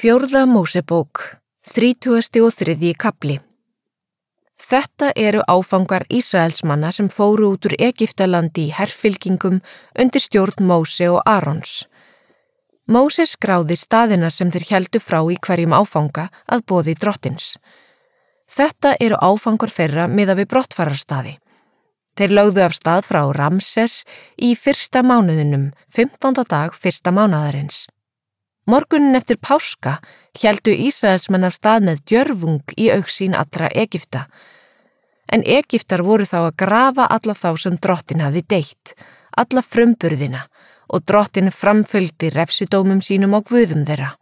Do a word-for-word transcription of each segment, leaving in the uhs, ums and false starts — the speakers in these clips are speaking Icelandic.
Fjórða Mósebók, þrítugasti og þriðji kafli. Þetta eru áfangar Ísraelsmanna sem fóru út úr Egyptalandi í herfylkingum undir stjórn Móse og Arons. Móse skráði staðina sem þeir héldu frá í hverjum áfanga að boði drottins. Þetta eru áfangar þeirra miðað við brottfararstaði. Þeir lögðu af stað frá Ramses í fyrsta mánuðinum, fimmtánda dag fyrsta mánaðarins. Morgunin eftir páska héldu Ísraelsmenn af stað með djörfung í augsýn allra Egypta. En Egyptar voru þá að grafa alla þá sem drottin hafði deytt, alla frumburðina, og drottin framfylgdi refsidómum sínum á guðum þeirra.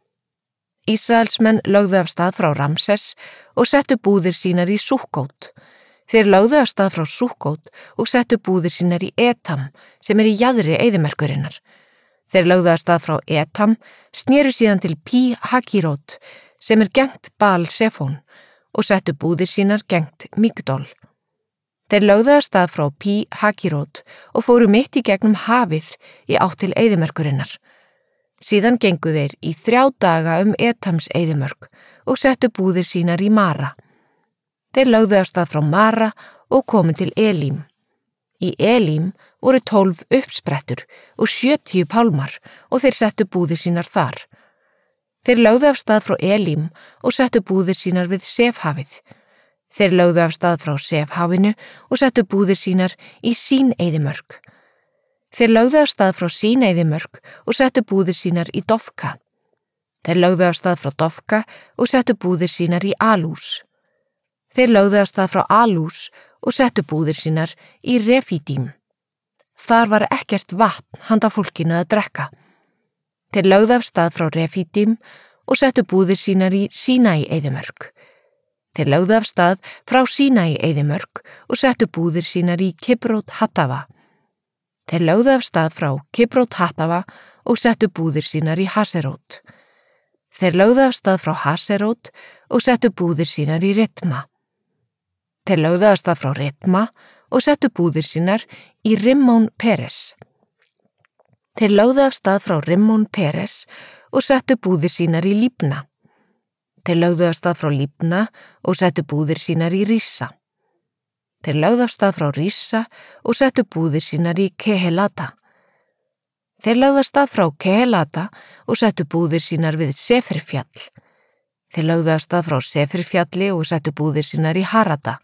Ísraelsmenn lögðu af stað frá Ramses og settu búðir sínar í Súkkót. Þeir lögðu af stað frá Súkkót og settu búðir sínar í Etam, sem er í jaðri eyðimerkurinnar. Þeir lögðu af stað frá Etam, snéru síðan til Pí-Hakirót, sem er gengt Baal-Sefón, og settu búðir sínar gengt Migdol. Þeir lögðu af stað frá Pí-Hakirót og fóru mitt í gegnum hafið í átt til eyðimerkurinnar. Síðan gengu þeir í þrjá daga um Etams eyðimörk og settu búðir sínar í Mara. Þeir lögðu af stað frá Mara og komu til Elím. Í Elím voru tólf uppsprettur og sjötíu pálmar og þeir settu búðir sínar þar. Þeir lögðu af stað frá Elím og settu búðir sínar við Sefhafið. Þeir lögðu af stað frá Sefhafinu og settu búðir sínar í Sín eyðimörk. Þeir lögðu af stað frá Sín eyðimörk og settu búðir sínar í Dofka. Þeir lögðu af stað frá Dofka og settu búðir sínar í Alús. Þeir lögðu af stað frá Alús og settu búðir sínar í Refídím. Þar var ekkert vatn handa fólkinu að drekka. Þeir lögðu af stað frá Refídím og settu búðir sínar í Sínai eyðimörk. Þeir lögðu af stað frá Sínai eyðimörk og settu búðir sínar í Kibrót Hattava. Þeir lögðu af stað frá Kibrót Hattava og settu búðir sínar í Haserót. Þeir lögðu af stað frá Haserót og settu búðir sínar í Ritma. Þeir lögðu af stað frá Ritma og settu búðir sínar í Rimmón Peres. Þeir lögðu af stað frá Rimmón Peres og settu búðir sínar í Líbna. Þeir lögðu af stað frá Líbna og settu búðir sínar í Rissa. Þeir lögðu af stað frá Rissa og settu búðir sínar í Kehelata. Þeir lögðu af stað frá Kehelata og settu búðir sínar við Seferfjall. Þeir lögðu af stað frá Seferfjalli og settu búðir sínar í Harada.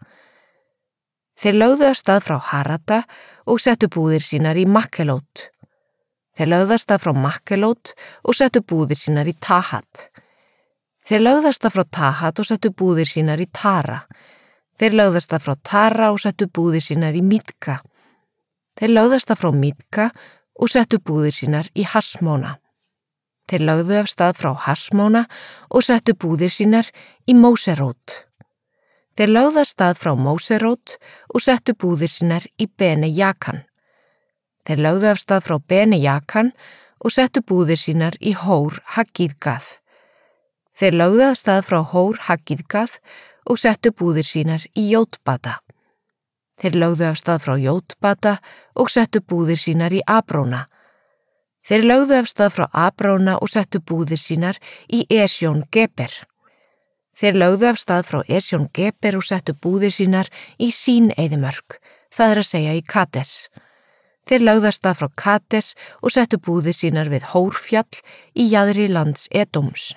Þeir lögðu af stað frá Harada og settu búðir sínar í Makkelót. Þeir lögðu af stað frá Makkelót og settu búðir sínar í Tahat. Þeir lögðu af stað frá Tahat og settu búðir sínar í Tara. Þeir lögðu af stað frá Tara og settu búðir sínar í Mitka. Þeir lögðu af stað frá Mitka og settu búðir sínar í Hasmóna. Þeir lögðu af stað frá Hasmóna og settu búðir sínar í Móserót. Þeir lögðu af stað frá Móserót og settu búðir sínar í Bene Jakan. Þeir lögðu af stað frá Bene Jakan og settu búðir sínar í Hór Haggíðgað. Þeir lögðu af stað frá Hór Haggíðgað og settu búðir sínar í Jótbata. Þeir lögðu af stað frá Jótbata og settu búðir sínar í Abróna. Þeir lögðu af stað frá Abróna og settu búðir sínar í Esjón Geber. Þeir lögðu af stað frá Esjón Geber og settu búðir sínar í Sín eyðimörk, það er að segja í Kades. Þeir lögðu af stað frá Kades og settu búðir sínar við Hórfjall í jaðri lands Edóms.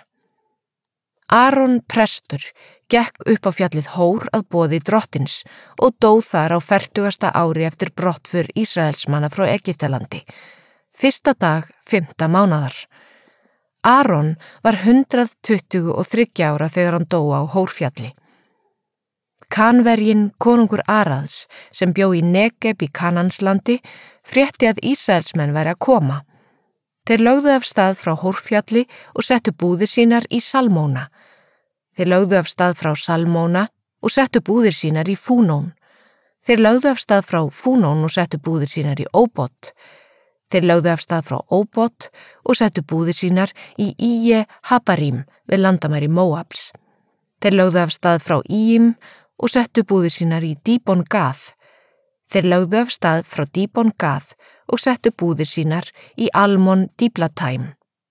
Aron prestur gekk upp á fjallið Hór að boði drottins og dó þar á fertugasta ári eftir brottför Ísraelsmanna frá Egyptalandi. Fyrsta dag, fimmta mánaðar. Aron var hundrað tuttugu og þriggja ára þegar hann dó á Hórfjalli. Kanverjinn konungur Araðs, sem bjó í Negeb í Kananslandi, frétti að Ísraelsmenn væri að koma. Þeir lögðu af stað frá Hórfjalli og settu búðir sínar í Salmóna. Þeir lögðu af stað frá Salmóna og settu búðir sínar í Fúnón. Þeir lögðu af stað frá Fúnón og settu búðir sínar í Óbot. Þeir lögðu af stað frá Óbot og settu búðir sínar í Íje Habarím við landamæri Móabs. Þeir lögðu af stað frá Íjim og settu búðir sínar í Díbon Gað. Þeir lögðu af stað frá Díbon Gað og settu búðir sínar í Almon Diblatæm.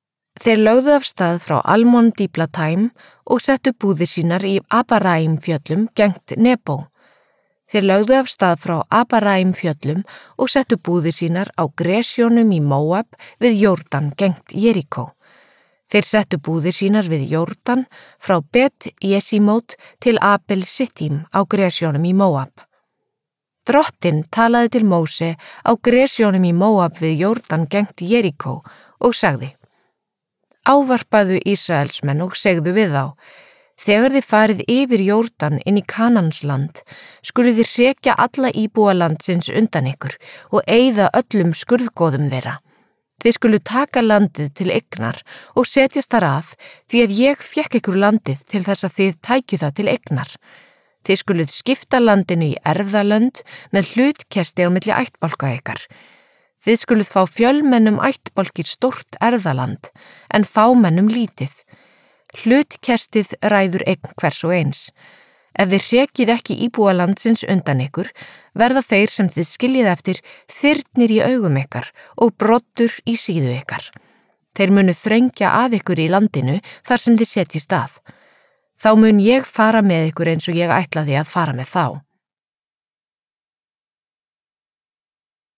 Þeir lögðu af stað frá Almon Diblatæm og settu búðir sínar í Abaraim fjöllum gengt Nebo. Þeir lögðu af stað frá Abaraim fjöllum og settu búðir sínar á Gresjónum í Móab við Jórdan gengt Jerikó. Þeir settu búðir sínar við Jórdan frá Bet Jesimót til Abel Sittim á Gresjónum í Móab. Drottinn talaði til Móse á Gresjónum í Móab við Jórdan gengt Jerikó og sagði: Ávarpaðu Ísraelsmenn og segðu við þá: Þegar þið farið yfir Jórdan inn í Kanansland, skuluð þið hrekja alla íbúa landsins undan ykkur og eyða öllum skurðgoðum þeirra. Þið skuluð taka landið til eignar og setjast þar að, því að ég fékk ykkur landið til þess að þið tækju það til eignar. Þið skuluð skipta landinu í erfðalönd með hlutkesti á milli ættbálka ykkar. Þið skuluð fá fjölmennum ættbálkir stórt erfðaland, en fámennum lítið. Hlutkestið ræður eign hvers og eins. Ef þið hrekið ekki íbúa landsins undan ykkur, verða þeir sem þið skiljið eftir þyrnir í augum ykkar og broddur í síðu ykkar. Þeir munu þrengja að ykkur í landinu þar sem þið setjist að. Þá mun ég fara með ykkur eins og ég ætlaði að fara með þá.